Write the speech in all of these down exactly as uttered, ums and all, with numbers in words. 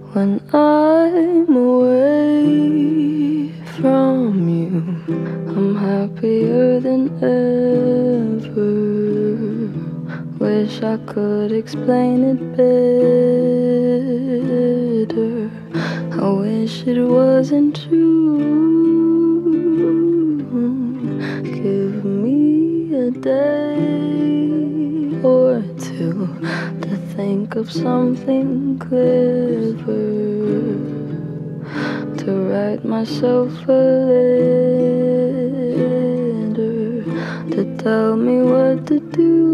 When I'm away from you, I'm happier than ever. Wish I could explain it better. I wish it wasn't true. Give me a day or two to think of something clever, to write myself a letter, to tell me what to do.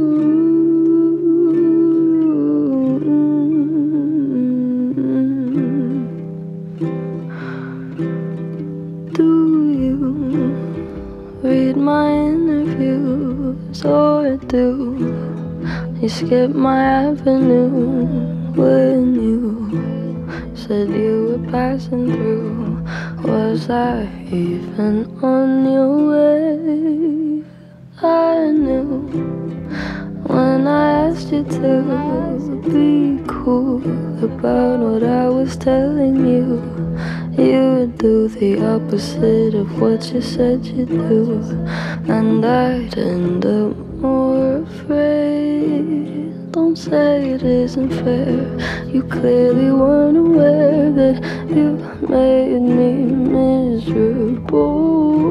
Do you read my interviews, or do you skip my avenue when you said you were passing through? Was I even on your way? I knew when I asked you to be cool about what I was telling you, you would do the opposite of what you said you'd do, and I'd end up more afraid. Don't say it isn't fair. You clearly weren't aware that you made me miserable.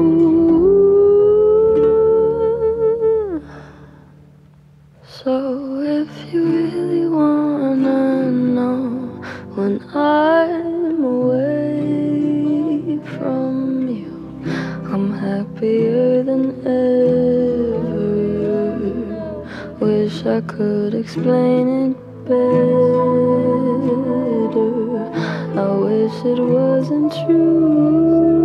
So if you really wanna know when I'm away from you, I'm happier than ever. Wish I could explain it better. I wish it wasn't true.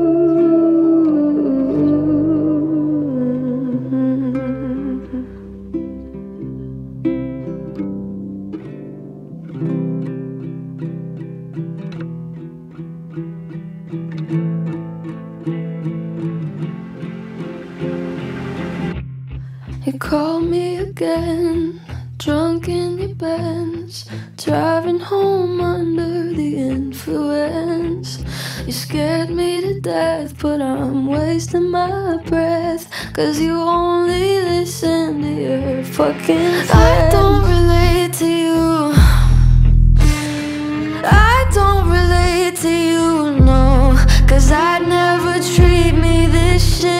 You called me again, drunk in your Benz, driving home under the influence. You scared me to death, but I'm wasting my breath, 'cause you only listen to your fucking friends. I don't relate to you, I don't relate to you, no, 'cause I'd never treat me this shit.